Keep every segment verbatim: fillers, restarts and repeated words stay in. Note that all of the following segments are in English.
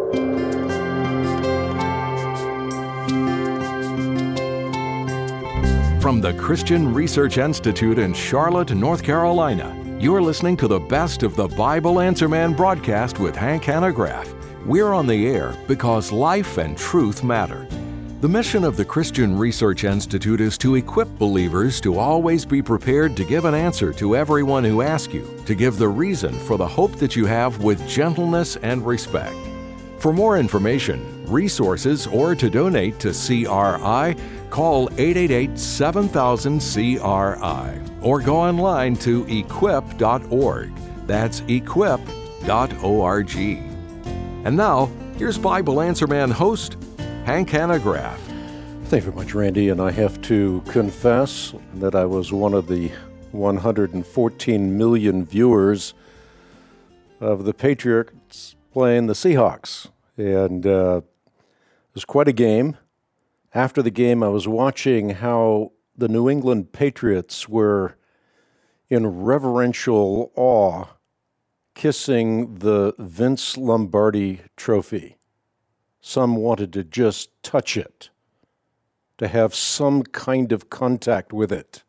From the Christian Research Institute in Charlotte, North Carolina, you're listening to the best of the Bible Answer Man broadcast with Hank Hanegraaff. We're on the air because life and truth matter. The mission of the Christian Research Institute is to equip believers to always be prepared to give an answer to everyone who asks you, to give the reason for the hope that you have with gentleness and respect. For more information, resources, or to donate to C R I, call eight eight eight, seven thousand, C R I or go online to equip dot org. That's equip dot org. And now, here's Bible Answer Man host, Hank Hanegraaff. Thank you very much, Randy. And I have to confess that I was one of the one hundred fourteen million viewers of the Patriots playing the Seahawks. And uh, it was quite a game. After the game, I was watching how the New England Patriots were in reverential awe kissing the Vince Lombardi trophy. Some wanted to just touch it, to have some kind of contact with it.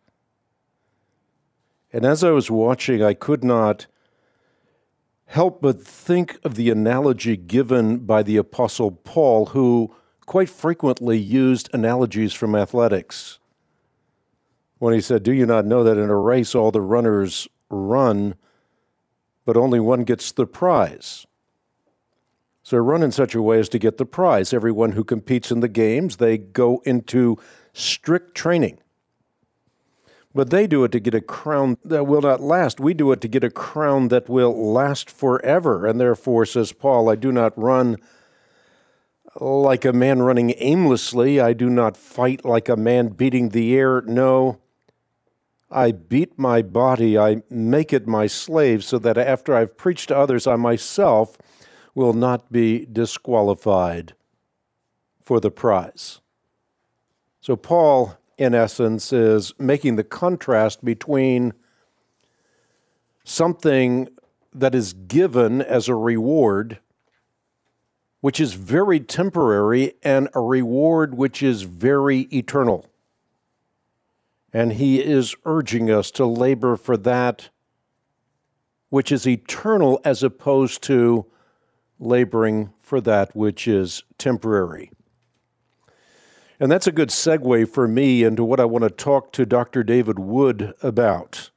And as I was watching, I could not help but think of the analogy given by the Apostle Paul, who quite frequently used analogies from athletics. When he said, "Do you not know that in a race all the runners run, but only one gets the prize?" So run in such a way as to get the prize. Everyone who competes in the games, they go into strict training. But they do it to get a crown that will not last. We do it to get a crown that will last forever. And therefore, says Paul, I do not run like a man running aimlessly. I do not fight like a man beating the air. No, I beat my body. I make it my slave so that after I've preached to others, I myself will not be disqualified for the prize. So Paul, in essence, is making the contrast between something that is given as a reward, which is very temporary, and a reward which is very eternal. And he is urging us to labor for that which is eternal as opposed to laboring for that which is temporary. And that's a good segue for me into what I want to talk to Doctor David Wood about.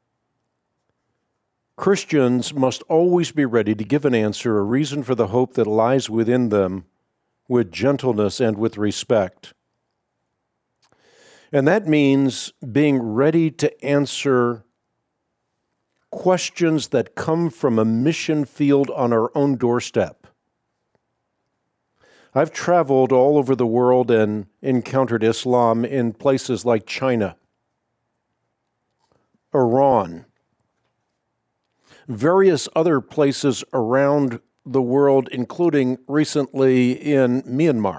Christians must always be ready to give an answer, a reason for the hope that lies within them, with gentleness and with respect. And that means being ready to answer questions that come from a mission field on our own doorstep. I've traveled all over the world and encountered Islam in places like China, Iran, various other places around the world, including recently in Myanmar.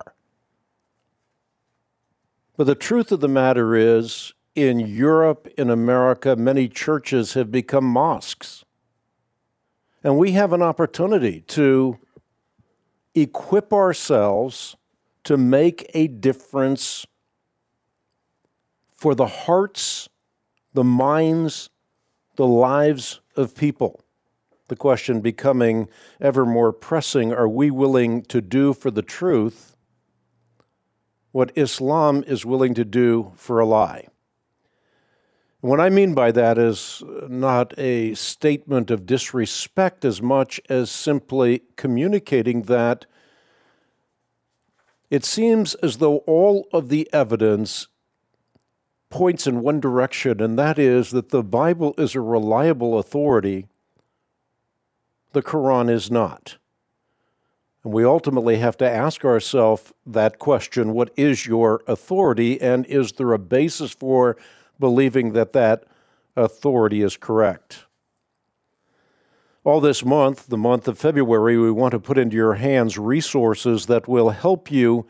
But the truth of the matter is, in Europe, in America, many churches have become mosques. And we have an opportunity to equip ourselves to make a difference for the hearts, the minds, the lives of people. The question becoming ever more pressing, are we willing to do for the truth what Islam is willing to do for a lie? What I mean by that is not a statement of disrespect as much as simply communicating that it seems as though all of the evidence points in one direction, and that is that the Bible is a reliable authority. The Quran is not. And we ultimately have to ask ourselves that question, what is your authority, and is there a basis for believing that that authority is correct? All this month, the month of February, we want to put into your hands resources that will help you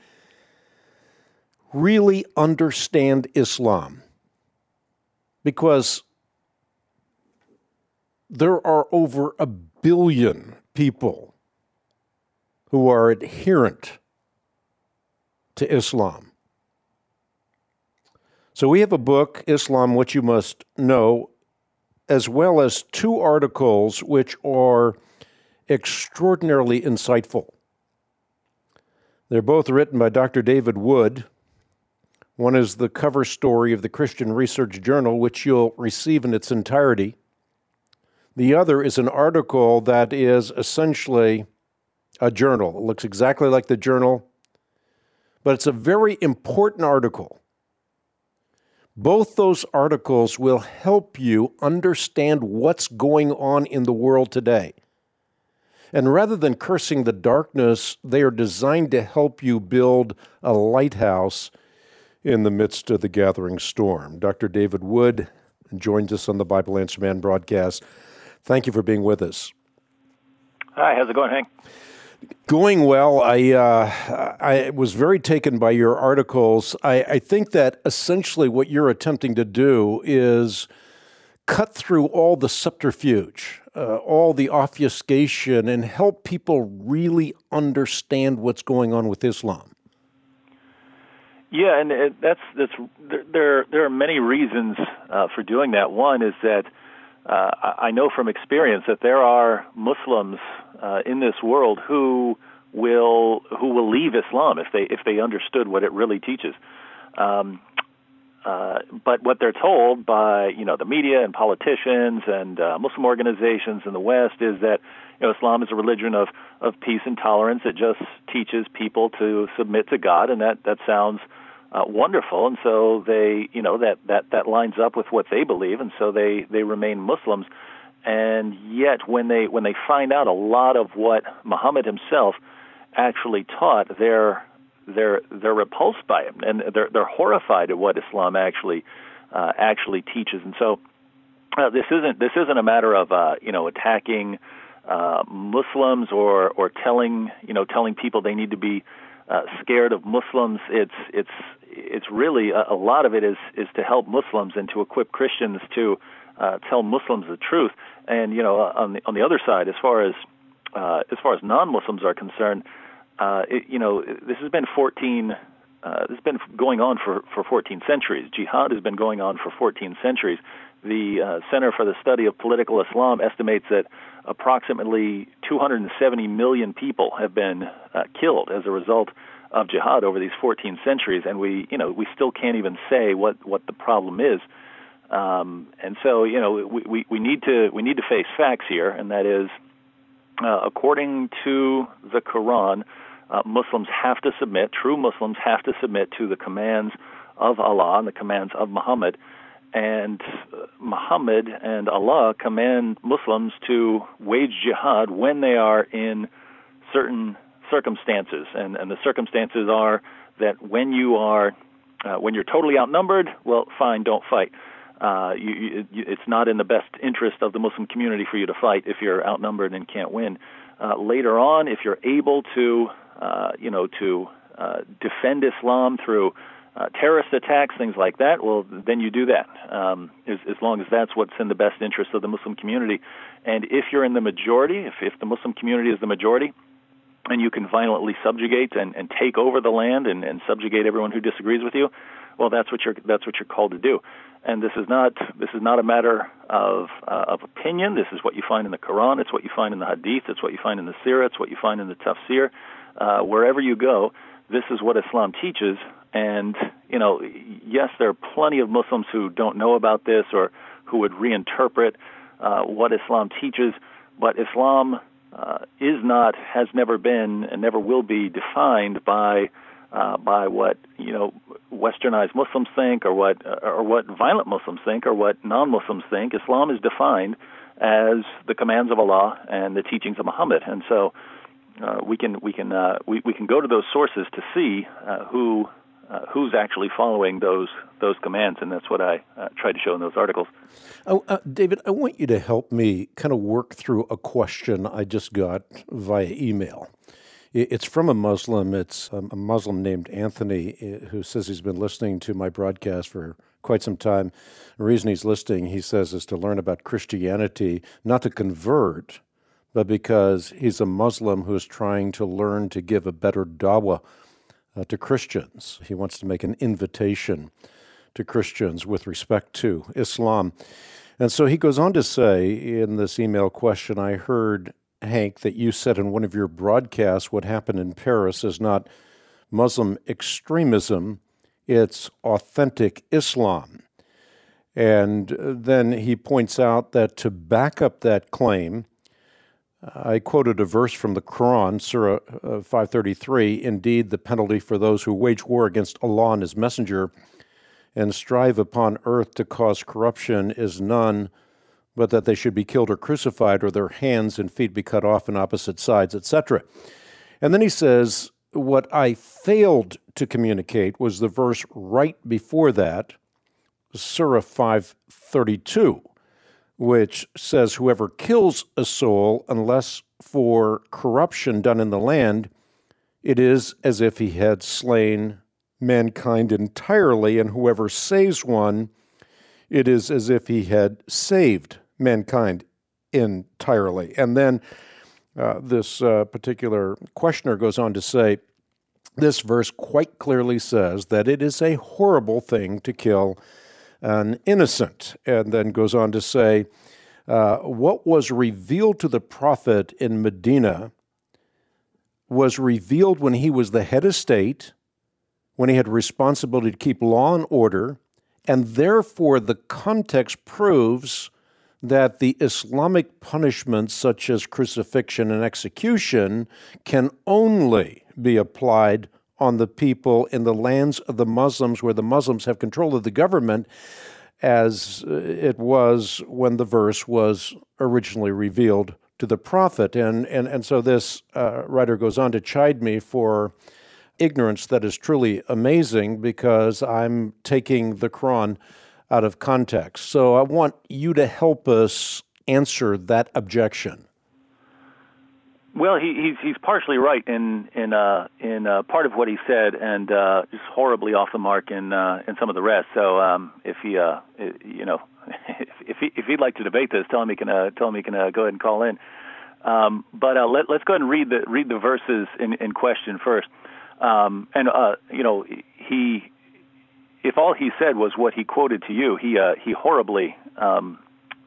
really understand Islam. Because there are over a billion people who are adherent to Islam. So we have a book, Islam, What You Must Know, as well as two articles which are extraordinarily insightful. They're both written by Doctor David Wood. One is the cover story of the Christian Research Journal, which you'll receive in its entirety. The other is an article that is essentially a journal. It looks exactly like the journal, but it's a very important article. Both those articles will help you understand what's going on in the world today. And rather than cursing the darkness, they are designed to help you build a lighthouse in the midst of the gathering storm. Doctor David Wood joins us on the Bible Answer Man broadcast. Thank you for being with us. Hi, how's it going, Hank? Going well. I uh, I was very taken by your articles. I, I think that essentially what you're attempting to do is cut through all the subterfuge, uh, all the obfuscation, and help people really understand what's going on with Islam. Yeah, and it, that's that's there. There are many reasons uh, for doing that. One is that uh, I know from experience that there are Muslims uh, in this world who will who will leave Islam if they if they understood what it really teaches. Um, uh, but what they're told by you know the media and politicians and uh, Muslim organizations in the West is that you know Islam is a religion of of peace and tolerance. It just teaches people to submit to God, and that that sounds Uh, wonderful, and so they, you know, that, that, that lines up with what they believe, and so they, they remain Muslims. And yet, when they when they find out a lot of what Muhammad himself actually taught, they're they're they're repulsed by him, and they're they're horrified at what Islam actually uh, actually teaches. And so, uh, this isn't this isn't a matter of uh, you know attacking uh, Muslims or or telling you know telling people they need to be Uh, scared of Muslims. It's it's it's really a, a lot of it is is to help Muslims and to equip Christians to uh, tell Muslims the truth. And you know, on the on the other side, as far as uh, as far as non-Muslims are concerned, uh, it, you know, this has been fourteen. Uh, this has been going on for for fourteen centuries. Jihad has been going on for fourteen centuries. The uh, Center for the Study of Political Islam estimates that approximately two hundred seventy million people have been uh, killed as a result of jihad over these fourteen centuries, and we, you know, we still can't even say what, what the problem is. Um, and so, you know, we, we, we need to we need to face facts here, and that is, uh, according to the Quran, uh, Muslims have to submit. True Muslims have to submit to the commands of Allah and the commands of Muhammad. And Muhammad and Allah command Muslims to wage jihad when they are in certain circumstances, and, and the circumstances are that when you are, uh, when you're totally outnumbered, well, fine, don't fight. Uh, you, you, it's not in the best interest of the Muslim community for you to fight if you're outnumbered and can't win. Uh, later on, if you're able to, uh, you know, to uh, defend Islam through Uh, terrorist attacks, things like that, well, then you do that, um, as, as long as that's what's in the best interest of the Muslim community. And if you're in the majority, if, if the Muslim community is the majority, and you can violently subjugate and, and take over the land and, and subjugate everyone who disagrees with you, well, that's what you're that's what you're called to do. And this is not this is not a matter of uh, of opinion. This is what you find in the Quran. It's what you find in the Hadith. It's what you find in the Sirah. It's what you find in the Tafsir. Uh, wherever you go, this is what Islam teaches. And, you know, yes, there are plenty of Muslims who don't know about this or who would reinterpret uh, what Islam teaches, but Islam uh, is not, has never been, and never will be defined by uh, by what, you know, westernized Muslims think or what or what violent Muslims think or what non-Muslims think. Islam is defined as the commands of Allah and the teachings of Muhammad. And so uh, we can we can uh, we, we can go to those sources to see uh, who Uh, who's actually following those those commands, and that's what I uh, tried to show in those articles. Oh, uh, David, I want you to help me kind of work through a question I just got via email. It's from a Muslim. It's um, a Muslim named Anthony who says he's been listening to my broadcast for quite some time. The reason he's listening, he says, is to learn about Christianity, not to convert, but because he's a Muslim who's trying to learn to give a better dawah uh, to Christians. He wants to make an invitation to Christians with respect to Islam. And so he goes on to say in this email question, I heard, Hank, that you said in one of your broadcasts what happened in Paris is not Muslim extremism, it's authentic Islam. And then he points out that to back up that claim, I quoted a verse from the Quran, Surah five thirty-three, indeed the penalty for those who wage war against Allah and His Messenger and strive upon earth to cause corruption is none, but that they should be killed or crucified, or their hands and feet be cut off on opposite sides, et cetera. And then he says, what I failed to communicate was the verse right before that, Surah five thirty-two, which says, whoever kills a soul, unless for corruption done in the land, it is as if he had slain mankind entirely, and whoever saves one, it is as if he had saved mankind entirely. And then uh, this uh, particular questioner goes on to say, this verse quite clearly says that it is a horrible thing to kill an innocent, and then goes on to say, uh, what was revealed to the prophet in Medina was revealed when he was the head of state, when he had responsibility to keep law and order, and therefore the context proves that the Islamic punishments such as crucifixion and execution can only be applied on the people in the lands of the Muslims where the Muslims have control of the government, as it was when the verse was originally revealed to the prophet. And, and, and so this uh, writer goes on to chide me for ignorance that is truly amazing, because I'm taking the Quran out of context. So I want you to help us answer that objection. Well, he, he's he's partially right in in uh, in uh, part of what he said, and uh, just horribly off the mark in uh, in some of the rest. So um, if he uh, you know if if, he, if he'd like to debate this, tell him he can uh, tell him he can uh, go ahead and call in. Um, but uh, let, let's go ahead and read the read the verses in, in question first. Um, and uh, you know he if all he said was what he quoted to you, he uh, he horribly um,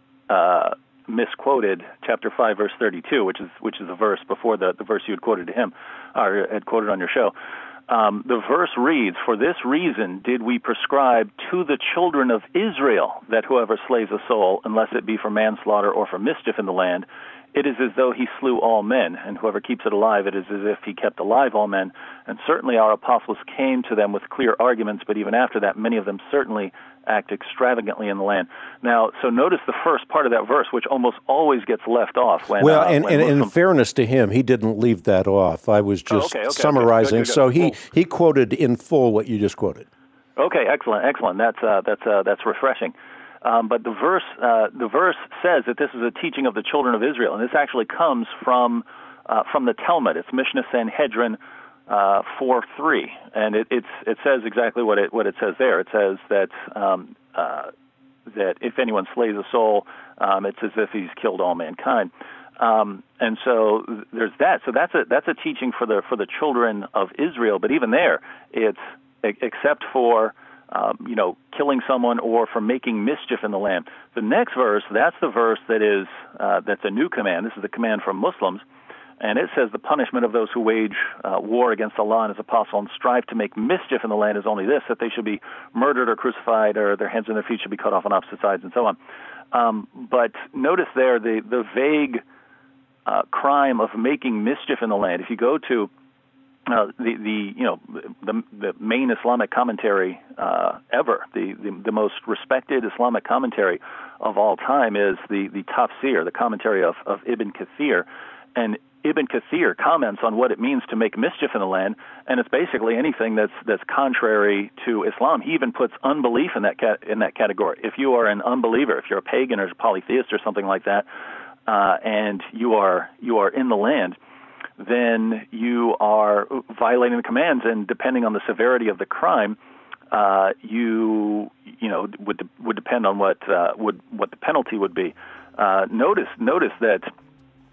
uh, misquoted chapter five, verse thirty-two, which is which is the verse before the, the verse you had quoted to him, or had quoted on your show. Um, the verse reads, "For this reason did we prescribe to the children of Israel that whoever slays a soul, unless it be for manslaughter or for mischief in the land, it is as though he slew all men, and whoever keeps it alive, it is as if he kept alive all men. And certainly our apostles came to them with clear arguments, but even after that, many of them certainly act extravagantly in the land." Now, so notice the first part of that verse, which almost always gets left off. When, well, uh, and, when and Muslim... in fairness to him, he didn't leave that off. I was just oh, okay, okay, summarizing. okay. Good, good, good. So he, Cool. he quoted in full what you just quoted. Okay, excellent, excellent. That's uh, that's uh, that's refreshing. Um, but the verse uh, the verse says that this is a teaching of the children of Israel, and this actually comes from uh, from the Talmud. It's Mishnah Sanhedrin uh, four three, and it it's, it says exactly what it what it says there. It says that um, uh, that if anyone slays a soul, um, it's as if he's killed all mankind. Um, and so there's that. So that's a that's a teaching for the for the children of Israel. But even there, it's except for Um, you know, killing someone or for making mischief in the land. The next verse, that's the verse that is uh, that's a new command. This is the command from Muslims, and it says the punishment of those who wage uh, war against Allah and His apostle and strive to make mischief in the land is only this, that they should be murdered or crucified, or their hands and their feet should be cut off on opposite sides, and so on. Um, but notice there the the vague uh, crime of making mischief in the land. If you go to Uh, the, the you know the, the main Islamic commentary uh, ever, the, the the most respected Islamic commentary of all time is the the Tafsir, the commentary of, of Ibn Kathir, and Ibn Kathir comments on what it means to make mischief in the land, and it's basically anything that's that's contrary to Islam. He even puts unbelief in that cat, in that category. If you are an unbeliever, if you're a pagan or a polytheist or something like that, uh, and you are you are in the land, then you are violating the commands, and depending on the severity of the crime, uh, you you know would would depend on what uh, would what the penalty would be. Uh, notice notice that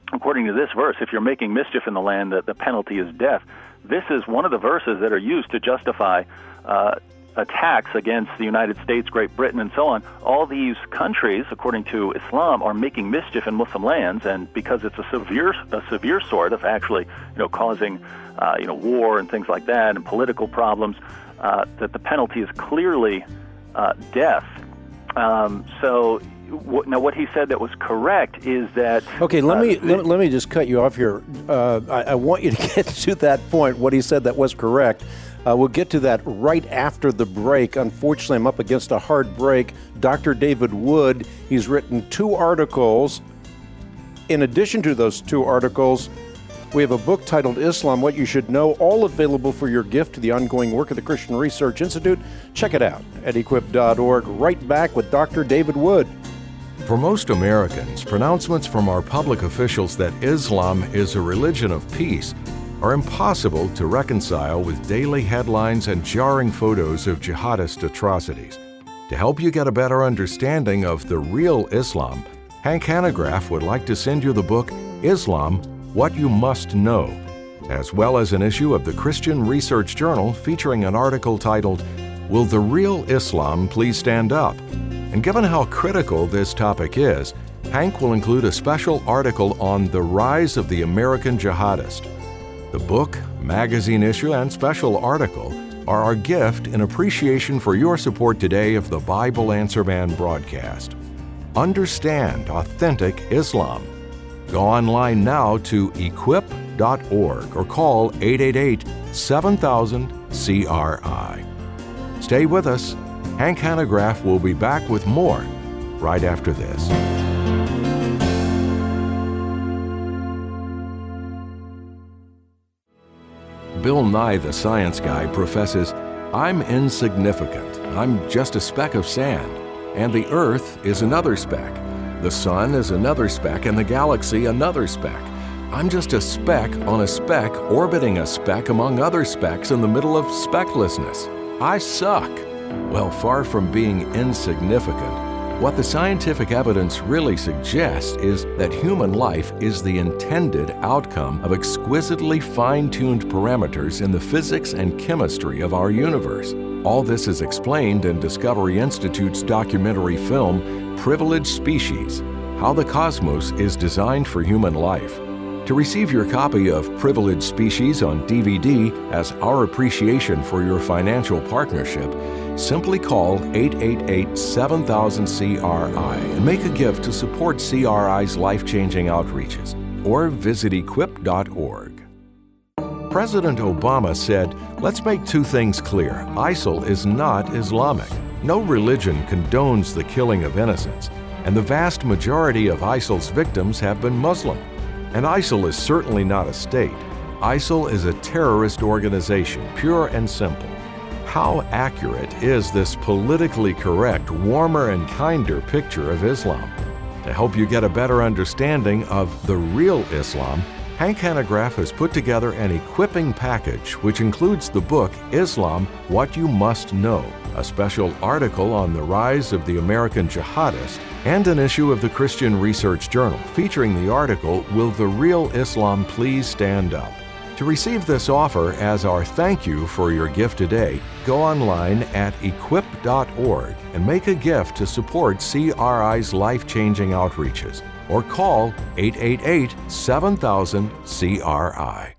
according to this verse, if you're making mischief in the land, the, the penalty is death. This is one of the verses that are used to justify uh, attacks against the United States, Great Britain, and so on. All these countries, according to Islam, are making mischief in Muslim lands, and because it's a severe, a severe sort of actually, you know, causing, uh, you know, war and things like that, and political problems, uh, that the penalty is clearly uh, death. Um, so. Now, what he said that was correct is that... Okay, let uh, me let, let me just cut you off here. Uh, I, I want you to get to that point, what he said that was correct. Uh, we'll get to that right after the break. Unfortunately, I'm up against a hard break. Doctor David Wood, he's written two articles. In addition to those two articles, we have a book titled Islam, What You Should Know, all available for your gift to the ongoing work of the Christian Research Institute. Check it out at equip dot org. Right back with Doctor David Wood. For most Americans, pronouncements from our public officials that Islam is a religion of peace are impossible to reconcile with daily headlines and jarring photos of jihadist atrocities. To help you get a better understanding of the real Islam, Hank Hanegraaff would like to send you the book Islam, What You Must Know, as well as an issue of the Christian Research Journal featuring an article titled, Will the Real Islam Please Stand Up? And given how critical this topic is, Hank will include a special article on the rise of the American jihadist. The book, magazine issue, and special article are our gift in appreciation for your support today of the Bible Answer Man broadcast. Understand authentic Islam. Go online now to equip dot org or call eight eight eight, seven thousand, C R I. Stay with us. Hank Hanegraaff will be back with more right after this. Bill Nye, the science guy, professes, I'm insignificant. I'm just a speck of sand. And the Earth is another speck. The Sun is another speck, and the galaxy another speck. I'm just a speck on a speck orbiting a speck among other specks in the middle of specklessness. I suck. Well, far from being insignificant, what the scientific evidence really suggests is that human life is the intended outcome of exquisitely fine-tuned parameters in the physics and chemistry of our universe. All this is explained in Discovery Institute's documentary film, Privileged Species: How the Cosmos is Designed for Human Life. To receive your copy of Privileged Species on D V D as our appreciation for your financial partnership, simply call eight eight eight, seven thousand, C R I and make a gift to support C R I's life-changing outreaches, or visit equip dot org. President Obama said, let's make two things clear. ISIL is not Islamic. No religion condones the killing of innocents, and the vast majority of ISIL's victims have been Muslim. And ISIL is certainly not a state. ISIL is a terrorist organization, pure and simple. How accurate is this politically correct, warmer and kinder picture of Islam? To help you get a better understanding of the real Islam, Hank Hanegraaff has put together an equipping package which includes the book Islam, What You Must Know, a special article on the rise of the American jihadist, and an issue of the Christian Research Journal featuring the article, Will the Real Islam Please Stand Up? To receive this offer as our thank you for your gift today, go online at equip dot org and make a gift to support C R I's life-changing outreaches, or call eight eight eight, seven thousand, C R I.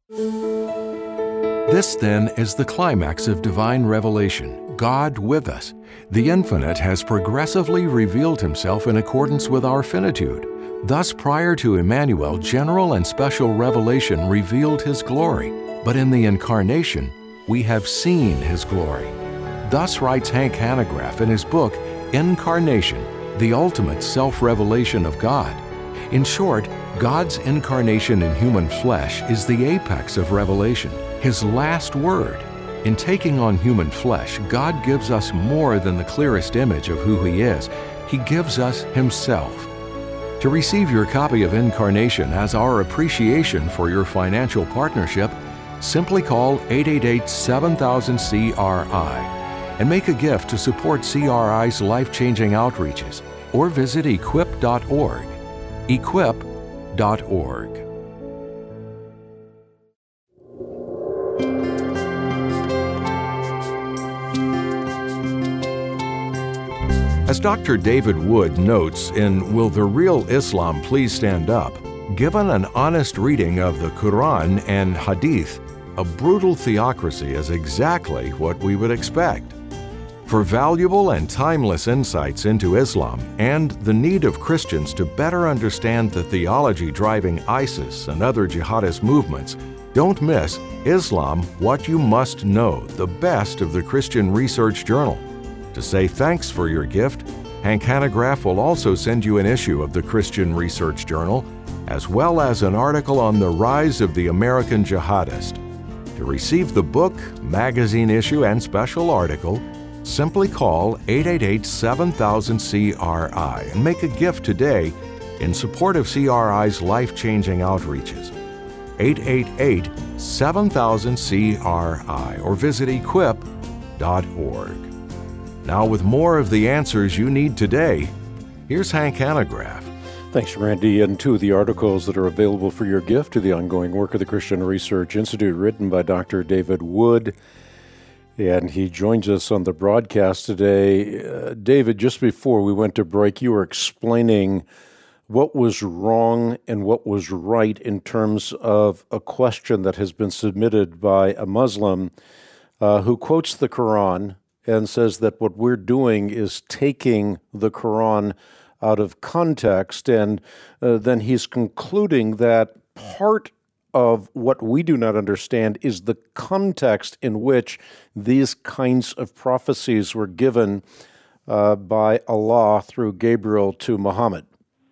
This, then, is the climax of divine revelation, God with us. The Infinite has progressively revealed Himself in accordance with our finitude. Thus, prior to Emmanuel, general and special revelation revealed His glory, but in the Incarnation, we have seen His glory. Thus writes Hank Hanegraaff in his book, Incarnation, the ultimate self-revelation of God. In short, God's incarnation in human flesh is the apex of revelation, His last word. In taking on human flesh, God gives us more than the clearest image of who He is. He gives us Himself. To receive your copy of Incarnation as our appreciation for your financial partnership, simply call eight eight eight, seven thousand, C R I and make a gift to support C R I's life-changing outreaches, or visit equip dot org. Equip dot org. As Doctor David Wood notes in Will the Real Islam Please Stand Up?, given an honest reading of the Quran and Hadith, a brutal theocracy is exactly what we would expect. For valuable and timeless insights into Islam and the need of Christians to better understand the theology driving ISIS and other jihadist movements, don't miss Islam, What You Must Know, the best of the Christian Research Journal. To say thanks for your gift, Hank Hanegraaff will also send you an issue of the Christian Research Journal, as well as an article on the rise of the American jihadist. To receive the book, magazine issue, and special article, simply call eight eight eight, seven thousand, C R I and make a gift today in support of C R I's life-changing outreaches. eight eight eight, seven thousand, C R I or visit equip dot org. Now, with more of the answers you need today, here's Hank Hanegraaff. Thanks, Randy. And two of the articles that are available for your gift to the ongoing work of the Christian Research Institute, written by Doctor David Wood. And he joins us on the broadcast today. Uh, David, just before we went to break, you were explaining what was wrong and what was right in terms of a question that has been submitted by a Muslim uh, who quotes the Quran and says that what we're doing is taking the Quran out of context. And uh, then he's concluding that part of what we do not understand is the context in which these kinds of prophecies were given uh, by Allah through Gabriel to Muhammad.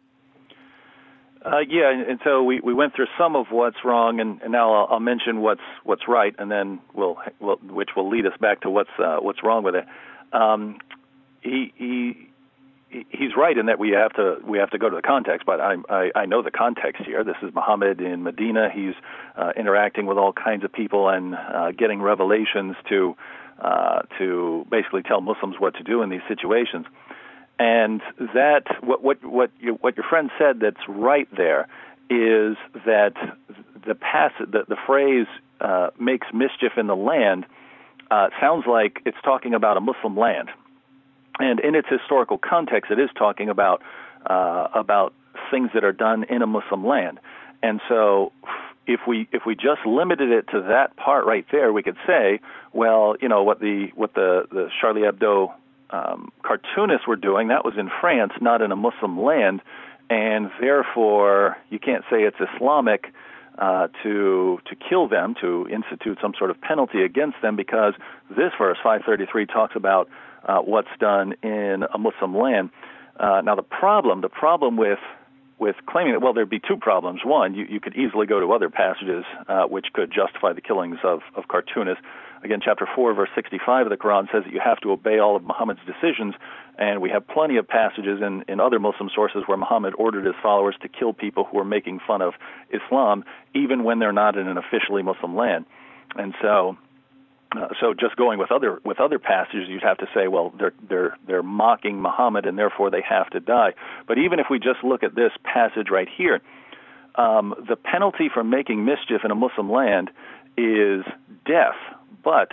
Uh, yeah, and so we, we went through some of what's wrong, and, and now I'll, I'll mention what's what's right, and then we'll, we'll which will lead us back to what's uh, what's wrong with it. Um, he he he's right in that we have to we have to go to the context, but I I, I know the context here. This is Muhammad in Medina. He's uh, interacting with all kinds of people and uh, getting revelations to uh, to basically tell Muslims what to do in these situations. And that what what what, you, what your friend said that's right there is that the pass the, the phrase uh, makes mischief in the land uh, sounds like it's talking about a Muslim land, and in its historical context, it is talking about uh, about things that are done in a Muslim land. And so, if we if we just limited it to that part right there, we could say, well, you know what the what the the Charlie Hebdo Um, cartoonists were doing, that was in France, not in a Muslim land, and therefore you can't say it's Islamic uh, to to kill them, to institute some sort of penalty against them, because this verse, five thirty-three, talks about uh, what's done in a Muslim land. Uh, now the problem, the problem with with claiming that, well, there'd be two problems. One, you, you could easily go to other passages uh, which could justify the killings of, of cartoonists. Again, chapter four, verse sixty-five of the Quran says that you have to obey all of Muhammad's decisions, and we have plenty of passages in, in other Muslim sources where Muhammad ordered his followers to kill people who are making fun of Islam, even when they're not in an officially Muslim land. And so, uh, so just going with other with other passages, you'd have to say, well, they're they're they're mocking Muhammad, and therefore they have to die. But even if we just look at this passage right here, um, the penalty for making mischief in a Muslim land is death. But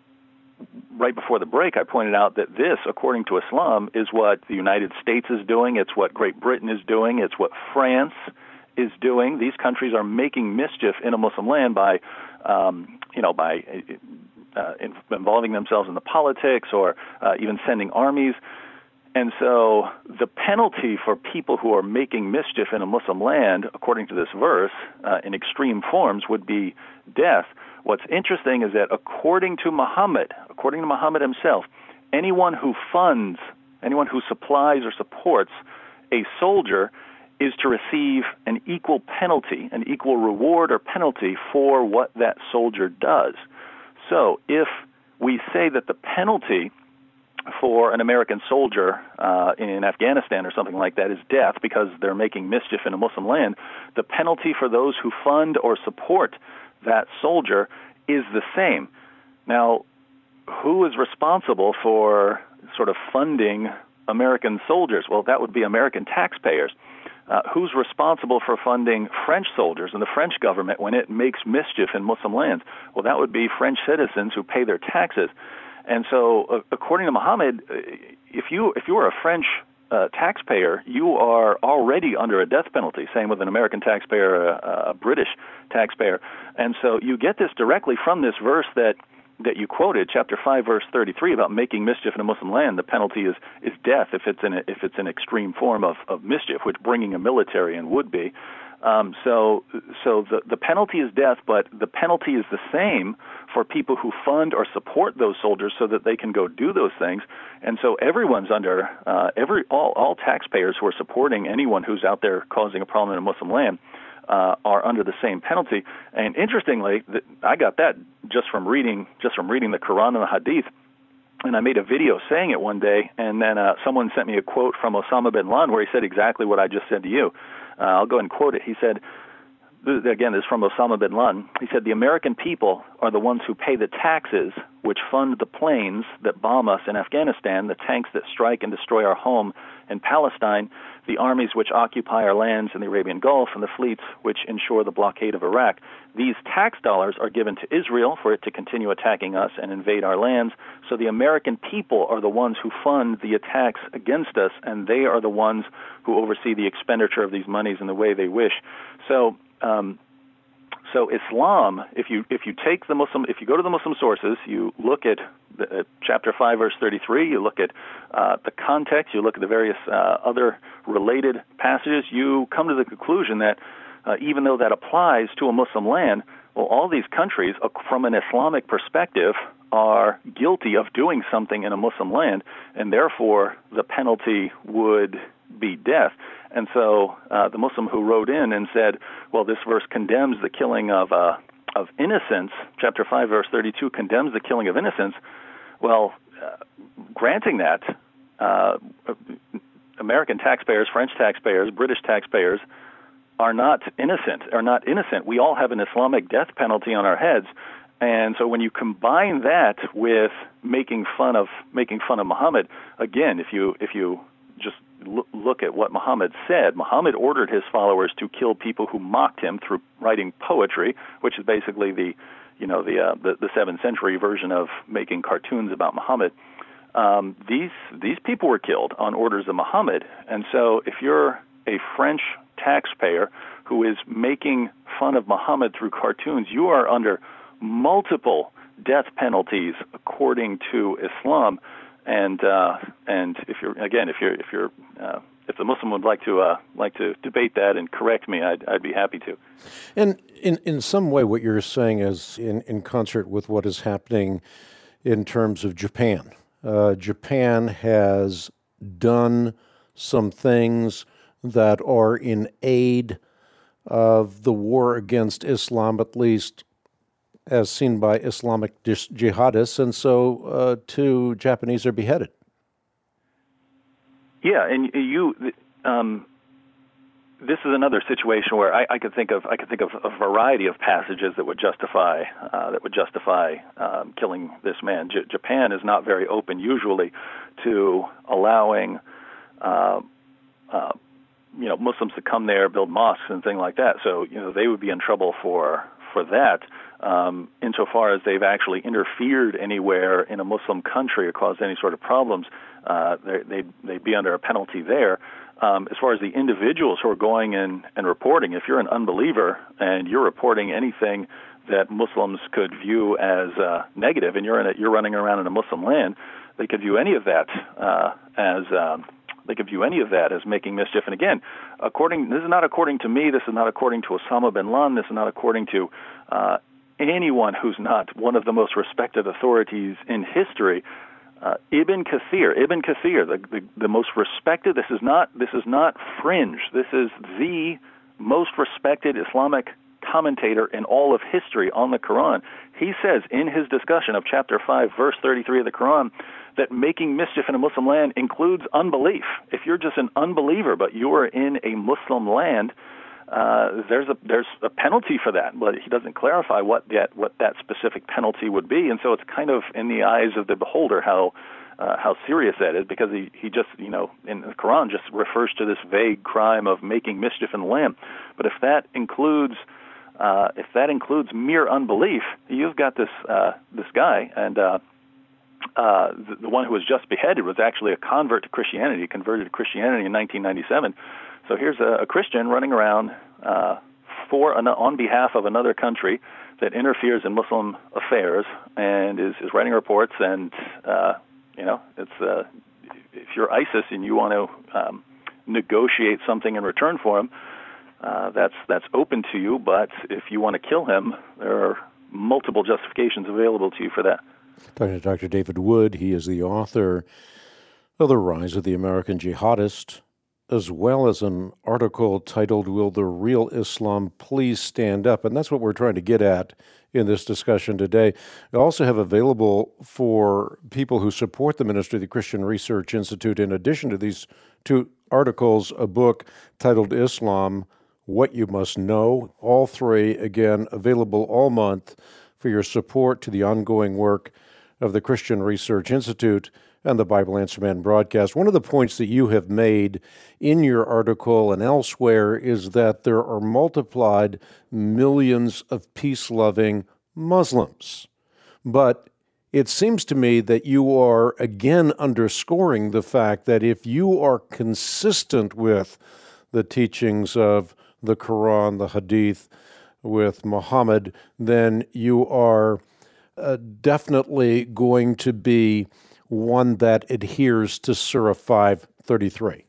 right before the break, I pointed out that this, according to Islam, is what the United States is doing. It's what Great Britain is doing. It's what France is doing. These countries are making mischief in a Muslim land by, um, you know, by uh, involving themselves in the politics or uh, even sending armies. And so the penalty for people who are making mischief in a Muslim land, according to this verse, uh, in extreme forms, would be death. What's interesting is that according to Muhammad, according to Muhammad himself, anyone who funds, anyone who supplies or supports a soldier is to receive an equal penalty, an equal reward or penalty for what that soldier does. So if we say that the penalty for an American soldier uh, in Afghanistan or something like that is death because they're making mischief in a Muslim land, the penalty for those who fund or support that soldier is the same. Now, who is responsible for sort of funding American soldiers? Well, that would be American taxpayers. uh, who's responsible for funding French soldiers and the French government when it makes mischief in Muslim lands? Well, that would be French citizens who pay their taxes. And so, uh, according to Muhammad, if you if you are a French uh, taxpayer, you are already under a death penalty. Same with an American taxpayer, a, a British taxpayer. And so, you get this directly from this verse that that you quoted, chapter five, verse thirty-three, about making mischief in a Muslim land. The penalty is is death if it's in a, if it's an extreme form of, of mischief, which bringing a military in would be. Um, so so the, the penalty is death, but the penalty is the same for people who fund or support those soldiers so that they can go do those things. And so everyone's under, uh, every all, all taxpayers who are supporting anyone who's out there causing a problem in a Muslim land uh, are under the same penalty. And interestingly, the, I got that just from reading just from reading the Quran and the Hadith. And I made a video saying it one day, and then uh, someone sent me a quote from Osama bin Laden where he said exactly what I just said to you. Uh, I'll go ahead and quote it. He said, again, this is from Osama bin Laden. He said, the American people are the ones who pay the taxes which fund the planes that bomb us in Afghanistan, the tanks that strike and destroy our home in Palestine, the armies which occupy our lands in the Arabian Gulf, and the fleets which ensure the blockade of Iraq. These tax dollars are given to Israel for it to continue attacking us and invade our lands. So the American people are the ones who fund the attacks against us, and they are the ones who oversee the expenditure of these monies in the way they wish. So um, so Islam, if you if you take the Muslim, if you go to the Muslim sources, you look at the, uh, chapter five, verse thirty-three, you look at uh, the context, you look at the various uh, other related passages, you come to the conclusion that uh, even though that applies to a Muslim land, well, all these countries, uh, from an Islamic perspective, are guilty of doing something in a Muslim land, and therefore the penalty would be death. And so uh, the Muslim who wrote in and said, well, this verse condemns the killing of uh, of innocents, chapter five, verse thirty-two, condemns the killing of innocents. Well, uh, granting that, uh, American taxpayers, French taxpayers, British taxpayers are not innocent, are not innocent. We all have an Islamic death penalty on our heads. And so when you combine that with making fun of making fun of Muhammad, again, if you if you just look at what Muhammad said, Muhammad ordered his followers to kill people who mocked him through writing poetry, which is basically the, you know, the uh, the, the seventh century version of making cartoons about Muhammad. Um, these these people were killed on orders of Muhammad, and so if you're a French taxpayer who is making fun of Muhammad through cartoons, you are under multiple death penalties according to Islam. And uh, and if you're again, if you're if you're uh, if the Muslim would like to uh, like to debate that and correct me, I'd I'd be happy to. And in in some way, what you're saying is in, in concert with what is happening in terms of Japan. Uh, Japan has done some things that are in aid of the war against Islam, at least as seen by Islamic jihadists, and so uh, two Japanese are beheaded. Yeah, and you, um, this is another situation where I, I could think of I could think of a variety of passages that would justify uh, that would justify um, killing this man. J- Japan is not very open usually to allowing uh, uh, you know Muslims to come there, build mosques and things like that. So you know they would be in trouble for for that. Um, insofar as they've actually interfered anywhere in a Muslim country or caused any sort of problems, uh, they'd, they'd be under a penalty there. Um, as far as the individuals who are going in and reporting, if you're an unbeliever and you're reporting anything that Muslims could view as uh, negative, and you're in a, you're running around in a Muslim land, they could view any of that uh, as um, they could view any of that as making mischief. And again, according this is not according to me. This is not according to Osama bin Laden. This is not according to uh, anyone who's not one of the most respected authorities in history. Uh, Ibn Kathir, Ibn Kathir, the, the the most respected. This is not this is not fringe. This is the most respected Islamic commentator in all of history on the Quran. He says in his discussion of chapter five, verse thirty-three of the Quran, that making mischief in a Muslim land includes unbelief. If you're just an unbeliever, but you are in a Muslim land, uh, there's a there's a penalty for that. But he doesn't clarify what that what that specific penalty would be, and so it's kind of in the eyes of the beholder how uh, how serious that is, because he, he just, you know, in the Quran just refers to this vague crime of making mischief in the land. But if that includes uh, if that includes mere unbelief, you've got this uh, this guy, and uh, uh, the, the one who was just beheaded was actually a convert to Christianity. He converted to Christianity in nineteen ninety-seven. So here's a, a Christian running around uh, for an, on behalf of another country that interferes in Muslim affairs and is, is writing reports. And uh, you know, it's uh, if you're ISIS and you want to um, negotiate something in return for him, uh, that's that's open to you. But if you want to kill him, there are multiple justifications available to you for that. Talking to Doctor David Wood, he is the author of The Rise of the American Jihadist, as well as an article titled, Will the Real Islam Please Stand Up? And that's what we're trying to get at in this discussion today. We also have available for people who support the ministry of the Christian Research Institute, in addition to these two articles, a book titled Islam, What You Must Know. All three, again, available all month for your support to the ongoing work of the Christian Research Institute and the Bible Answer Man broadcast. One of the points that you have made in your article and elsewhere is that there are multiplied millions of peace-loving Muslims. But it seems to me that you are again underscoring the fact that if you are consistent with the teachings of the Quran, the Hadith, with Muhammad, then you are uh, definitely going to be one that adheres to Surah five thirty-three.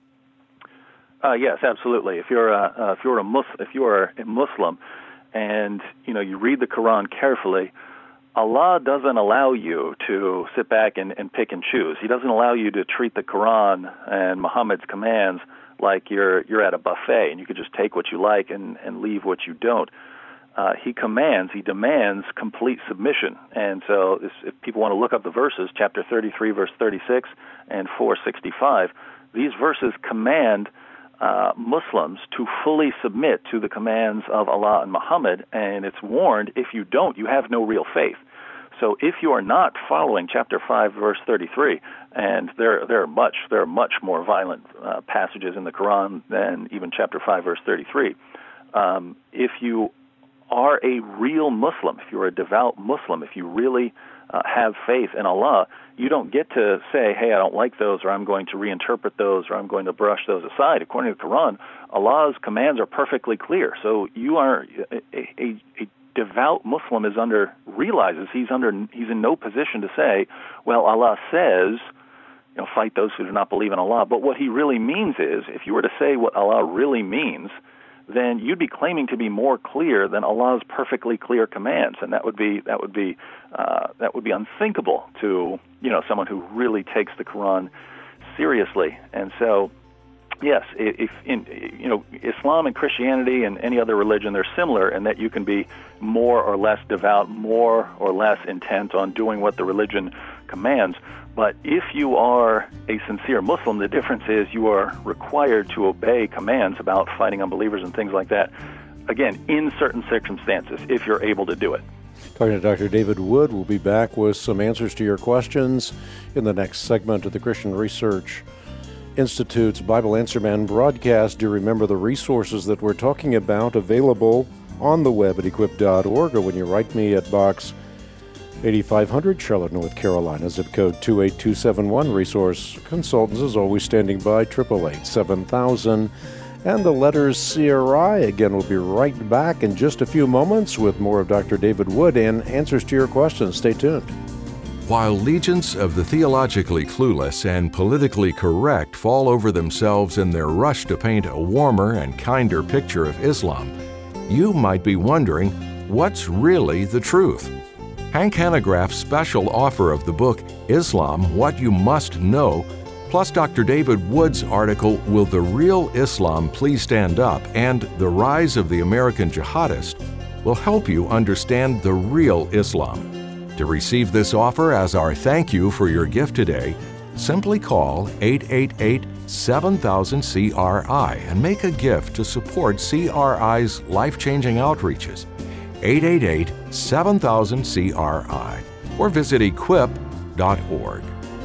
Uh, yes, absolutely. If you're a uh, if you're a Mus- if you are a Muslim, and you know you read the Quran carefully, Allah doesn't allow you to sit back and, and pick and choose. He doesn't allow you to treat the Quran and Muhammad's commands like you're you're at a buffet and you could just take what you like and, and leave what you don't. Uh, he commands, he demands complete submission. And so this, if people want to look up the verses, chapter thirty-three, verse thirty-six, and four sixty-five, these verses command uh, Muslims to fully submit to the commands of Allah and Muhammad, and it's warned, if you don't, you have no real faith. So if you are not following chapter five, verse thirty-three, and there there are much there are much more violent uh, passages in the Quran than even chapter five, verse thirty-three, um, if you are a real Muslim, if you're a devout Muslim, if you really uh, have faith in Allah, you don't get to say, hey, I don't like those, or I'm going to reinterpret those, or I'm going to brush those aside. According to the Quran, Allah's commands are perfectly clear. So you are a, a, a devout Muslim is under realizes he's under he's in no position to say, well, Allah says, you know, fight those who do not believe in Allah. But what he really means is, if you were to say what Allah really means, then you'd be claiming to be more clear than Allah's perfectly clear commands, and that would be that would be uh, that would be unthinkable to you know someone who really takes the Quran seriously. And so, yes, if in you know Islam and Christianity and any other religion, they're similar in that you can be more or less devout, more or less intent on doing what the religion commands. But if you are a sincere Muslim, the difference is you are required to obey commands about fighting unbelievers and things like that, again, in certain circumstances, if you're able to do it. Talking to Doctor David Wood, we'll be back with some answers to your questions in the next segment of the Christian Research Institute's Bible Answer Man broadcast. Do remember the resources that we're talking about available on the web at equip dot org, or when you write me at Box eighty-five hundred, Charlotte, North Carolina, zip code two eight two seven one. Resource consultants is always standing by, eight eight eight, seven thousand, and the letters C R I. Again, we'll be right back in just a few moments with more of Doctor David Wood and answers to your questions. Stay tuned. While legions of the theologically clueless and politically correct fall over themselves in their rush to paint a warmer and kinder picture of Islam, you might be wondering, what's really the truth? Hank Hanegraaff's special offer of the book, Islam, What You Must Know, plus Doctor David Wood's article, Will the Real Islam Please Stand Up? And The Rise of the American Jihadist, will help you understand the real Islam. To receive this offer as our thank you for your gift today, simply call eight eight eight, seven thousand, C R I and make a gift to support C R I's life-changing outreaches. eight eight eight, seven thousand, C R I, or visit equip dot org.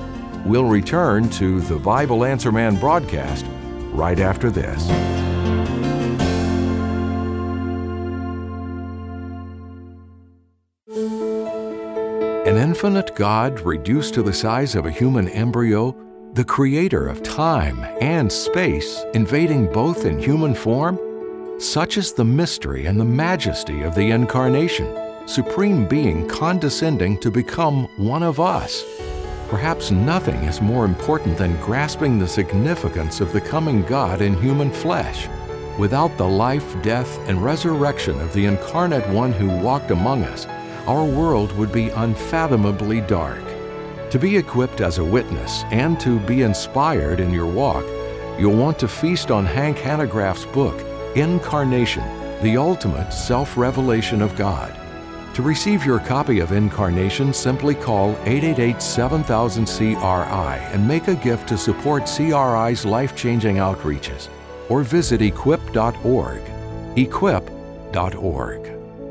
We'll return to the Bible Answer Man broadcast right after this. An infinite God reduced to the size of a human embryo, the creator of time and space invading both in human form? Such is the mystery and the majesty of the Incarnation, Supreme Being condescending to become one of us. Perhaps nothing is more important than grasping the significance of the coming God in human flesh. Without the life, death, and resurrection of the incarnate one who walked among us, our world would be unfathomably dark. To be equipped as a witness and to be inspired in your walk, you'll want to feast on Hank Hanegraaff's book, Incarnation, the Ultimate Self-Revelation of God. To receive your copy of Incarnation, simply call eight eight eight, seven thousand, C R I and make a gift to support C R I's life-changing outreaches, or visit equip dot org. equip dot org.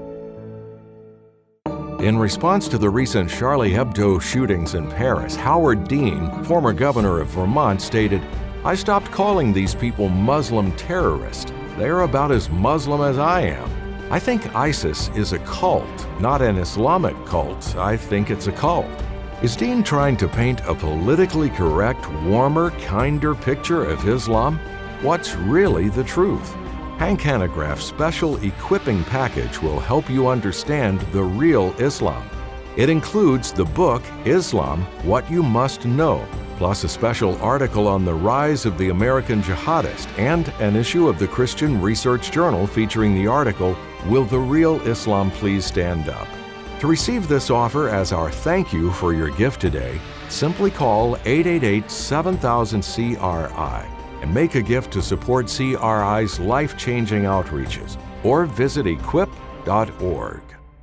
In response to the recent Charlie Hebdo shootings in Paris, Howard Dean, former governor of Vermont, stated, "I stopped calling these people Muslim terrorists. They're about as Muslim as I am. I think ISIS is a cult, not an Islamic cult. I think it's a cult." Is Dean trying to paint a politically correct, warmer, kinder picture of Islam? What's really the truth? Hank Hanegraaff's special equipping package will help you understand the real Islam. It includes the book, Islam, What You Must Know, plus a special article on the rise of the American jihadist and an issue of the Christian Research Journal featuring the article, Will the Real Islam Please Stand Up? To receive this offer as our thank you for your gift today, simply call eight eight eight, seven thousand, C R I and make a gift to support C R I's life-changing outreaches, or visit equip dot org.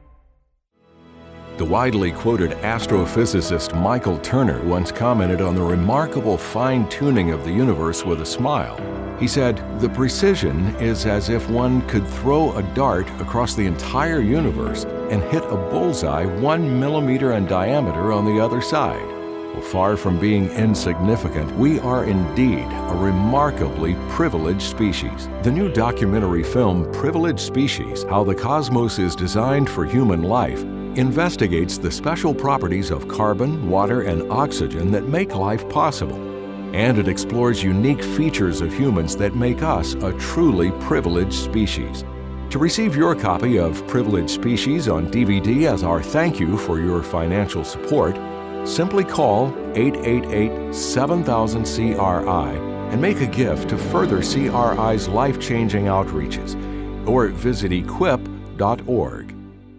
The widely quoted astrophysicist Michael Turner once commented on the remarkable fine-tuning of the universe with a smile. He said, "The precision is as if one could throw a dart across the entire universe and hit a bullseye one millimeter in diameter on the other side." Well, far from being insignificant, we are indeed a remarkably privileged species. The new documentary film, Privileged Species: How the Cosmos is Designed for Human Life, investigates the special properties of carbon, water, and oxygen that make life possible. And it explores unique features of humans that make us a truly privileged species. To receive your copy of Privileged Species on D V D as our thank you for your financial support, simply call eight eight eight, seven thousand, C R I and make a gift to further C R I's life-changing outreaches, or visit equip dot org.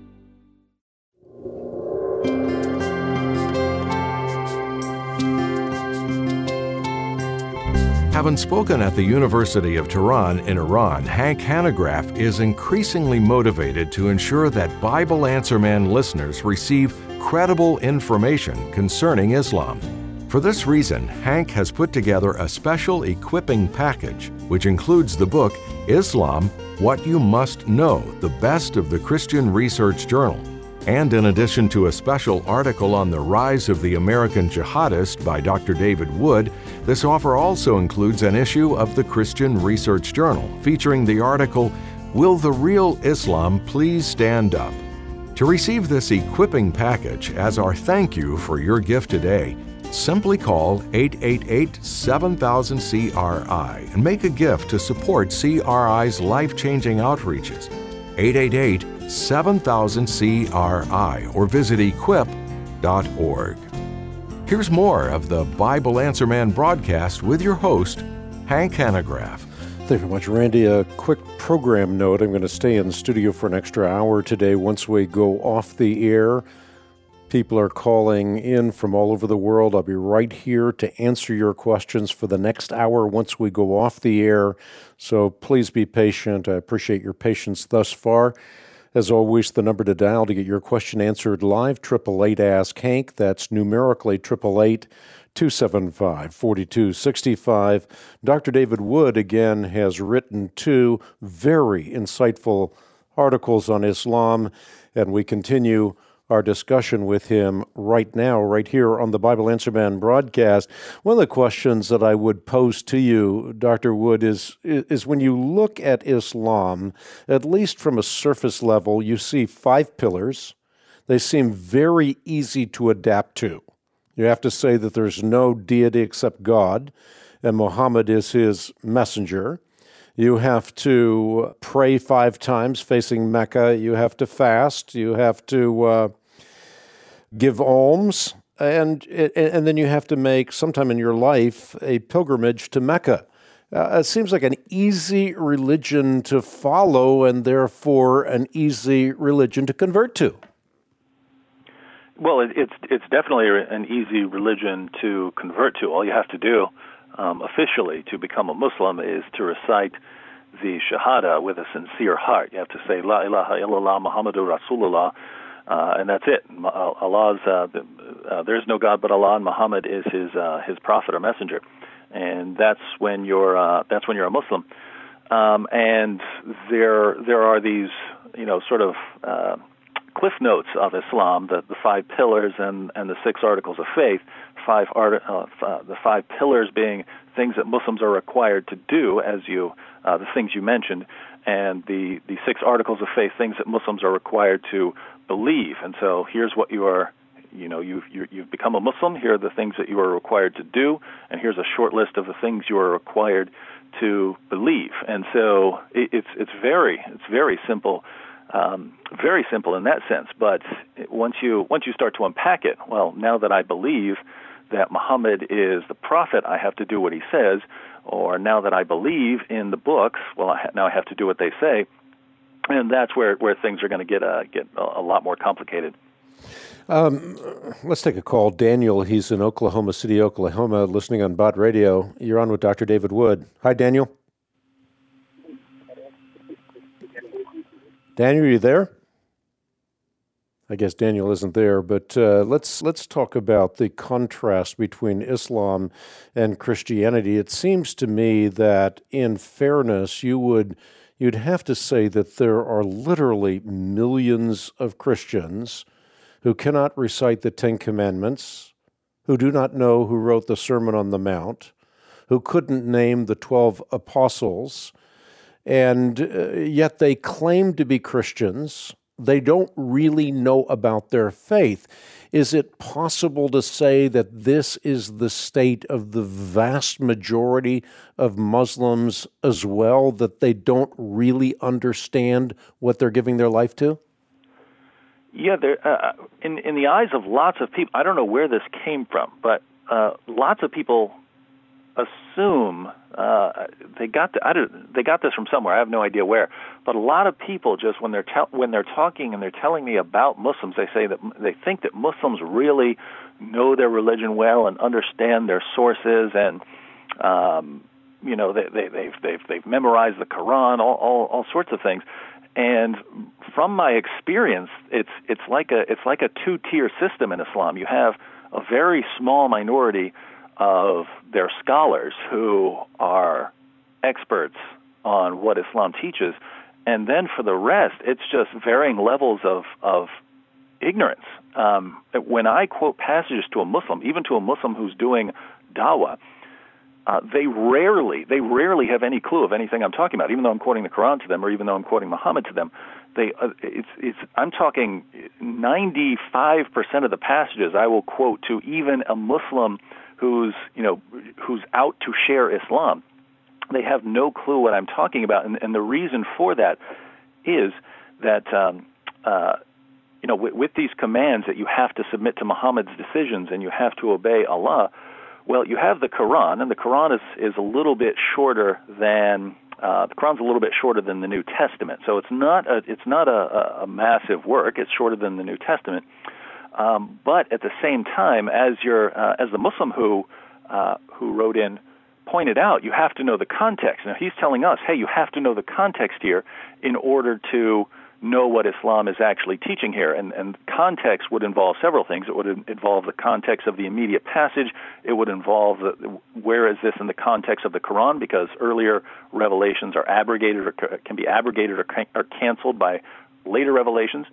Having spoken at the University of Tehran in Iran, Hank Hanegraaff is increasingly motivated to ensure that Bible Answer Man listeners receive credible information concerning Islam. For this reason, Hank has put together a special equipping package, which includes the book, Islam, What You Must Know, the Best of the Christian Research Journal. And in addition to a special article on the rise of the American jihadist by Doctor David Wood, this offer also includes an issue of the Christian Research Journal featuring the article, Will the Real Islam Please Stand Up? To receive this equipping package as our thank you for your gift today, simply call eight eight eight, seven thousand, C R I and make a gift to support C R I's life-changing outreaches. eight eight eight, seven thousand, C R I or visit equip dot org. Here's more of the Bible Answer Man broadcast with your host, Hank Hanegraaff. Thank you very much, Randy. A quick program note. I'm going to stay in the studio for an extra hour today. Once we go off the air, people are calling in from all over the world. I'll be right here to answer your questions for the next hour once we go off the air. So please be patient. I appreciate your patience thus far. As always, the number to dial to get your question answered live, eight eight eight, ask Hank. That's numerically eight eight eight, two seven five, four two six five. Doctor David Wood, again, has written two very insightful articles on Islam, and we continue our discussion with him right now, right here on the Bible Answer Man broadcast. One of the questions that I would pose to you, Doctor Wood, is, is when you look at Islam, at least from a surface level, you see five pillars. They seem very easy to adapt to. You have to say that there's no deity except God, and Muhammad is his messenger. You have to pray five times facing Mecca. You have to fast. You have to uh, give alms. And, and then you have to make, sometime in your life, a pilgrimage to Mecca. Uh, it seems like an easy religion to follow and therefore an easy religion to convert to. Well, it, it's it's definitely an easy religion to convert to. All you have to do um, officially to become a Muslim is to recite the Shahada with a sincere heart. You have to say, La ilaha illallah Muhammadur Rasulullah, uh, and that's it. Allah's uh, uh, there's no God but Allah, and Muhammad is his uh, his prophet or messenger, and that's when you're uh, that's when you're a Muslim. Um, and there there are these you know sort of uh, cliff notes of Islam, the, the five pillars and, and the six articles of faith. Five art, uh, uh, the five pillars being things that Muslims are required to do, as you uh, the things you mentioned, and the, the six articles of faith, things that Muslims are required to believe. And so here's what you are, you know, you've you, you've become a Muslim. Here are the things that you are required to do, and here's a short list of the things you are required to believe. And so it, it's it's very it's very simple. Um, very simple in that sense, but once you once you start to unpack it, well, now that I believe that Muhammad is the prophet, I have to do what he says, or now that I believe in the books, well, I ha- now I have to do what they say, and that's where, where things are going to get uh, get a, a lot more complicated. Um, let's take a call. Daniel, he's in Oklahoma City, Oklahoma, listening on Bott Radio. You're on with Doctor David Wood. Hi, Daniel. Daniel, are you there? I guess Daniel isn't there, but uh, let's let's talk about the contrast between Islam and Christianity. It seems to me that, in fairness, you would you'd have to say that there are literally millions of Christians who cannot recite the Ten Commandments, who do not know who wrote the Sermon on the Mount, who couldn't name the twelve apostles. And uh, yet they claim to be Christians. They don't really know about their faith. Is it possible to say that this is the state of the vast majority of Muslims as well, that they don't really understand what they're giving their life to? Yeah, there, uh, in, in the eyes of lots of people, I don't know where this came from, but uh, lots of people assume uh, they got the, I don't, they got this from somewhere. I have no idea where, but a lot of people just when they're te- when they're talking and they're telling me about Muslims, they say that they think that Muslims really know their religion well and understand their sources, and um, you know they, they, they've they've they've memorized the Quran, all, all all sorts of things. And from my experience, it's it's like a it's like a two-tier system in Islam. You have a very small minority of their scholars who are experts on what Islam teaches, and then for the rest, it's just varying levels of, of ignorance. Um, when I quote passages to a Muslim, even to a Muslim who's doing dawah, uh, they rarely, they rarely have any clue of anything I'm talking about, even though I'm quoting the Quran to them, or even though I'm quoting Muhammad to them. They, uh, it's, it's, I'm talking ninety-five percent of the passages I will quote to even a Muslim who's, you know, who's out to share Islam. They have no clue what I'm talking about, and, and the reason for that is that, um, uh, you know, with, with these commands that you have to submit to Muhammad's decisions and you have to obey Allah. Well, you have the Quran, and the Quran is is a little bit shorter than uh, the Quran's a little bit shorter than the New Testament. So it's not a it's not a, a massive work. It's shorter than the New Testament. Um, but at the same time, as your uh, as the Muslim who uh, who wrote in pointed out, you have to know the context. Now he's telling us, hey, you have to know the context here in order to know what Islam is actually teaching here. And, and context would involve several things. It would involve the context of the immediate passage. It would involve the, where is this in the context of the Quran, because earlier revelations are abrogated or can be abrogated or, can, or canceled by later revelations.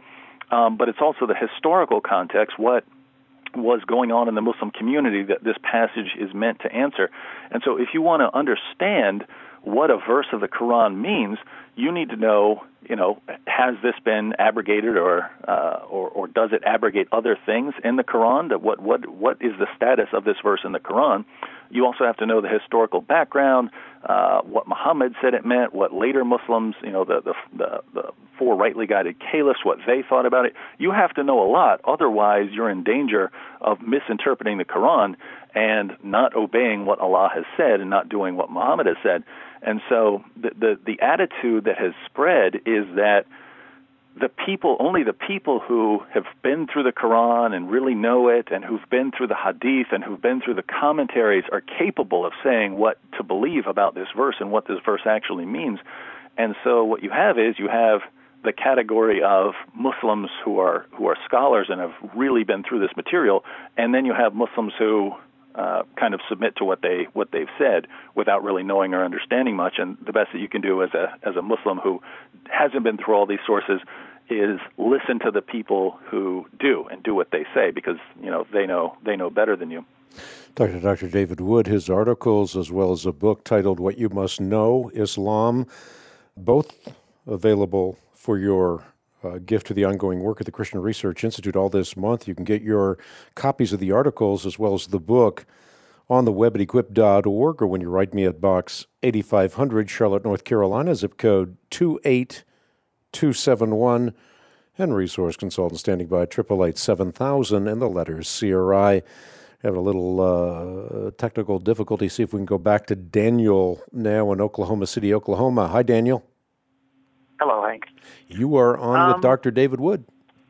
um, but it's also the historical context, what was going on in the Muslim community that this passage is meant to answer. And so if you want to understand what a verse of the Quran means, you need to know, you know, has this been abrogated, or uh, or, or does it abrogate other things in the Quran? That what what what is the status of this verse in the Quran? You also have to know the historical background, uh, what Muhammad said it meant, what later Muslims, you know, the, the the the four rightly guided caliphs, what they thought about it. You have to know a lot, otherwise you're in danger of misinterpreting the Quran and not obeying what Allah has said and not doing what Muhammad has said. And so the, the the attitude that has spread is that the people, only the people who have been through the Quran and really know it, and who've been through the Hadith and who've been through the commentaries, are capable of saying what to believe about this verse and what this verse actually means. And so what you have is you have the category of Muslims who are who are scholars and have really been through this material, and then you have Muslims who Uh, kind of submit to what they what they've said without really knowing or understanding much. And the best that you can do as a as a Muslim who hasn't been through all these sources is listen to the people who do and do what they say, because you know they know they know better than you. Doctor Doctor David Wood, his articles as well as a book titled "What You Must Know: Islam," both available for your Uh, gift to the ongoing work of the Christian Research Institute all this month. You can get your copies of the articles as well as the book on the web at equip dot org, or when you write me at Box eighty-five hundred, Charlotte, North Carolina, zip code two eight two seven one, and resource consultant standing by, eight eight eight, seven thousand, and the letters C R I. Have a little uh, technical difficulty. See if we can go back to Daniel now in Oklahoma City, Oklahoma. Hi, Daniel. Hello, Hank. You are on um, with Doctor David Wood.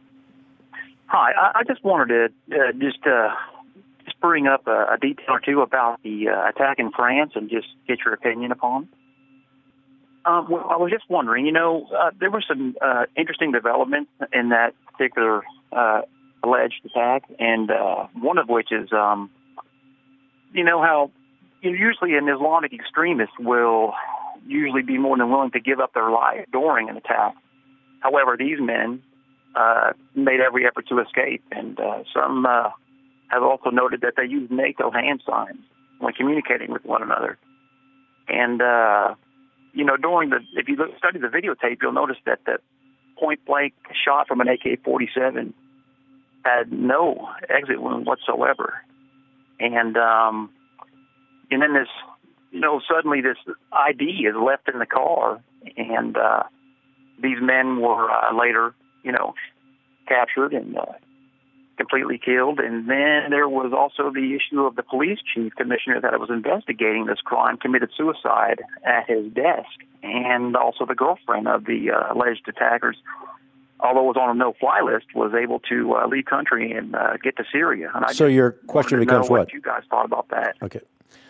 Hi. I, I just wanted to uh, just uh, just bring up a, a detail or two about the uh, attack in France and just get your opinion upon it. Um, well, I was just wondering, you know, uh, there were some uh, interesting developments in that particular uh, alleged attack, and uh, one of which is, um, you know, how you know, usually an Islamic extremist will usually be more than willing to give up their life during an attack. However, these men uh, made every effort to escape, and uh, some uh, have also noted that they used NATO hand signs when communicating with one another. And, uh, you know, during the, if you look, study the videotape, you'll notice that the point-blank shot from an A K forty-seven had no exit wound whatsoever. And, um, and then this, you know, suddenly this I D is left in the car, and uh, these men were uh, later, you know, captured and uh, completely killed. And then there was also the issue of the police chief commissioner that was investigating this crime committed suicide at his desk, and also the girlfriend of the uh, alleged attackers, although was on a no-fly list, was able to uh, leave country and uh, get to Syria. And I so your question becomes what? what? What you guys thought about that? Okay.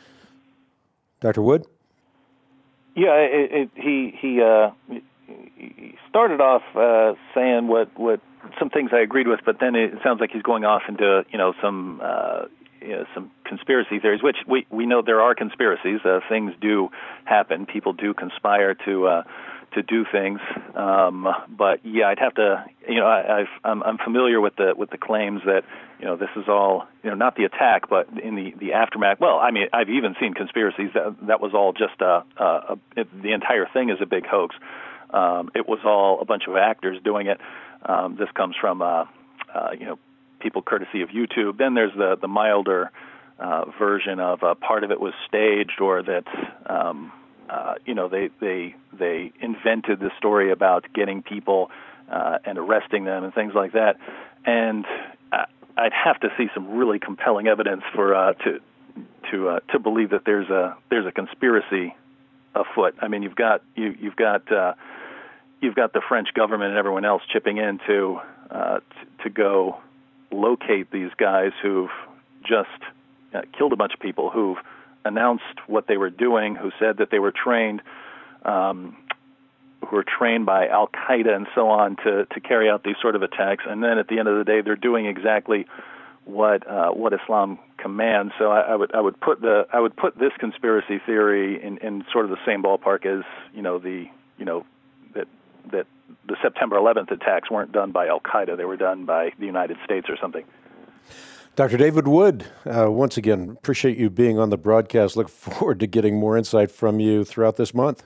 Doctor Wood? Yeah, it, it, he he uh, he started off uh, saying what, what some things I agreed with, but then it sounds like he's going off into you know some uh, you know, some conspiracy theories, which we we know there are conspiracies. Uh, things do happen. People do conspire to uh, to do things. Um, but yeah, I'd have to you know I, I've, I'm I'm familiar with the with the claims that you know this is all you know not the attack, but in the, the aftermath. Well, I mean I've even seen conspiracies that that was all just a, a, a it, the entire thing is a big hoax. Um, it was all a bunch of actors doing it. Um, this comes from uh, uh, you know people courtesy of YouTube. Then there's the the milder uh, version of uh, part of it was staged, or that um, uh, you know they they they invented the story about getting people uh, and arresting them and things like that. And uh, I'd have to see some really compelling evidence for uh, to to uh, to believe that there's a there's a conspiracy afoot. I mean, you've got you you've got uh, you've got the French government and everyone else chipping in to uh, t- to go locate these guys who've just uh, killed a bunch of people, who've announced what they were doing, who said that they were trained, um, who were trained by Al Qaeda and so on to to carry out these sort of attacks. And then at the end of the day, they're doing exactly what uh, what Islam commands. So I, I would I would put the I would put this conspiracy theory in, in sort of the same ballpark as you know the you know that that the September eleventh attacks weren't done by Al-Qaeda. They were done by the United States or something. Doctor David Wood, uh, once again, appreciate you being on the broadcast. Look forward to getting more insight from you throughout this month.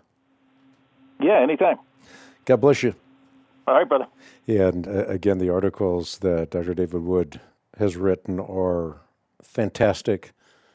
Yeah, anytime. God bless you. All right, brother. And uh, again, the articles that Doctor David Wood has written are fantastic.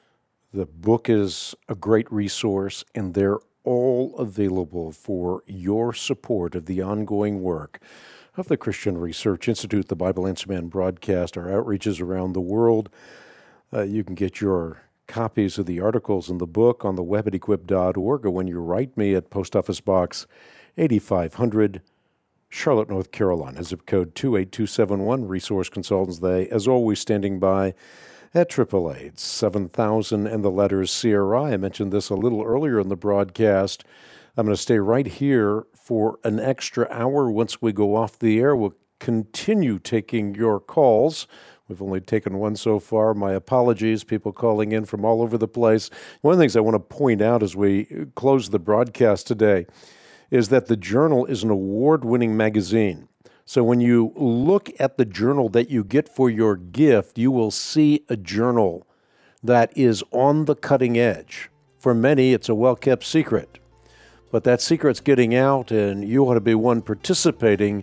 The book is a great resource, and they're all available for your support of the ongoing work of the Christian Research Institute, the Bible Answer Man broadcast, our outreaches around the world. Uh, you can get your copies of the articles in the book on the web at equip dot org, or when you write me at Post Office Box eighty-five hundred, Charlotte, North Carolina, zip code two eight two seven one. Resource Consultants, they, as always, standing by at triple eight seven thousand and the letters C R I. I mentioned this a little earlier in the broadcast. I'm going to stay right here for an extra hour. Once we go off the air, we'll continue taking your calls. We've only taken one so far. My apologies, people calling in from all over the place. One of the things I want to point out as we close the broadcast today is that the Journal is an award-winning magazine. So when you look at the journal that you get for your gift, you will see a journal that is on the cutting edge. For many, it's a well-kept secret. But that secret's getting out, and you ought to be one participating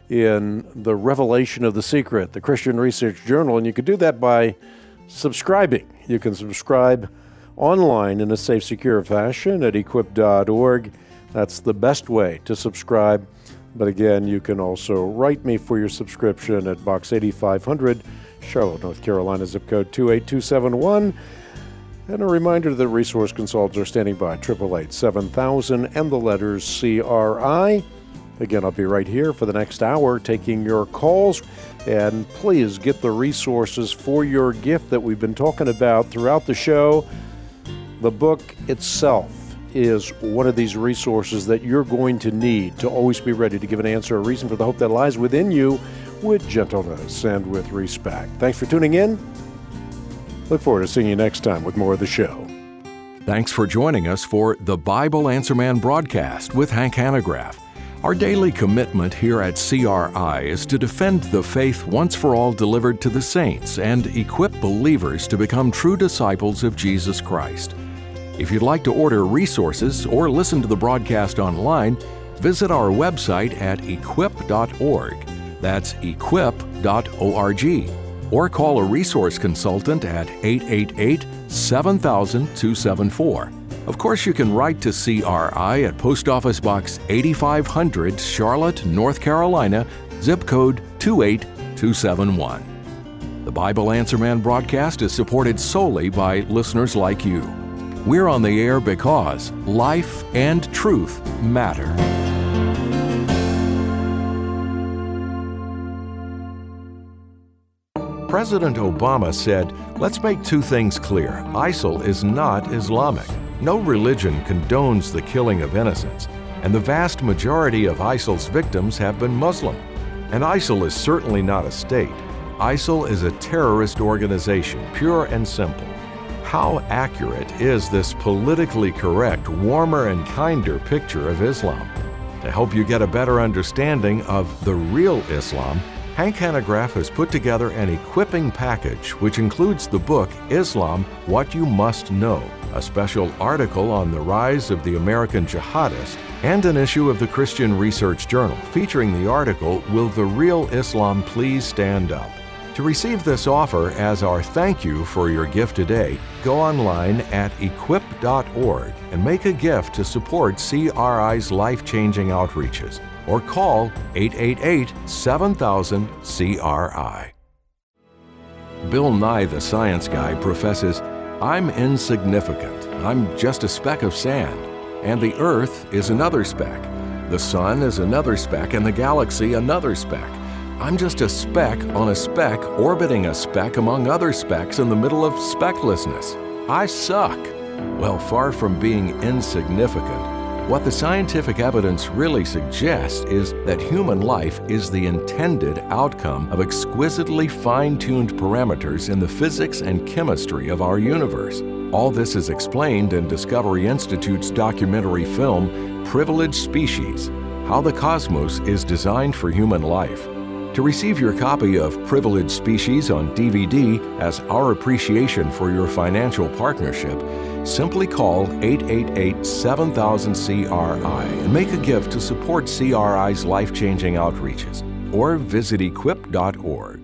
in the revelation of the secret, the Christian Research Journal. And you can do that by subscribing. You can subscribe online in a safe, secure fashion at equip dot org. That's the best way to subscribe. But again, you can also write me for your subscription at Box eighty-five hundred, Charlotte, North Carolina, zip code two eight two seven one. And a reminder that Resource Consultants are standing by, eight eight eight seven thousand and the letters C R I. Again, I'll be right here for the next hour taking your calls. And please get the resources for your gift that we've been talking about throughout the show. The book itself is one of these resources that you're going to need to always be ready to give an answer, a reason for the hope that lies within you, with gentleness and with respect. Thanks for tuning in. Look forward to seeing you next time with more of the show. Thanks for joining us for the Bible Answer Man broadcast with Hank Hanegraaff. Our daily commitment here at C R I is to defend the faith once for all delivered to the saints and equip believers to become true disciples of Jesus Christ. If you'd like to order resources or listen to the broadcast online, visit our website at equip dot org. That's equip dot org. Or call a resource consultant at eight eight eight seven thousand two seven four. Of course, you can write to C R I at Post Office Box eighty-five hundred, Charlotte, North Carolina, zip code two eight two seven one. The Bible Answer Man broadcast is supported solely by listeners like you. We're on the air because life and truth matter. President Obama said, "Let's make two things clear. ISIL is not Islamic. No religion condones the killing of innocents, and the vast majority of ISIL's victims have been Muslim. And ISIL is certainly not a state. ISIL is a terrorist organization, pure and simple." How accurate is this politically correct, warmer and kinder picture of Islam? To help you get a better understanding of the real Islam, Hank Hanegraaff has put together an equipping package which includes the book Islam, What You Must Know, a special article on the rise of the American jihadist, and an issue of the Christian Research Journal featuring the article, Will the Real Islam Please Stand Up? To receive this offer as our thank you for your gift today, go online at equip dot org and make a gift to support C R I's life-changing outreaches, or call eight eight eight seven thousand C R I. Bill Nye the Science Guy professes, "I'm insignificant. I'm just a speck of sand. And the Earth is another speck. The Sun is another speck, and the galaxy another speck. I'm just a speck on a speck orbiting a speck among other specks in the middle of specklessness. I suck." Well, far from being insignificant, what the scientific evidence really suggests is that human life is the intended outcome of exquisitely fine-tuned parameters in the physics and chemistry of our universe. All this is explained in Discovery Institute's documentary film, Privileged Species. How the Cosmos is Designed for Human Life. To receive your copy of Privileged Species on D V D as our appreciation for your financial partnership, simply call eight eight eight, seven thousand, C R I and make a gift to support C R I's life-changing outreaches, or visit equip dot org.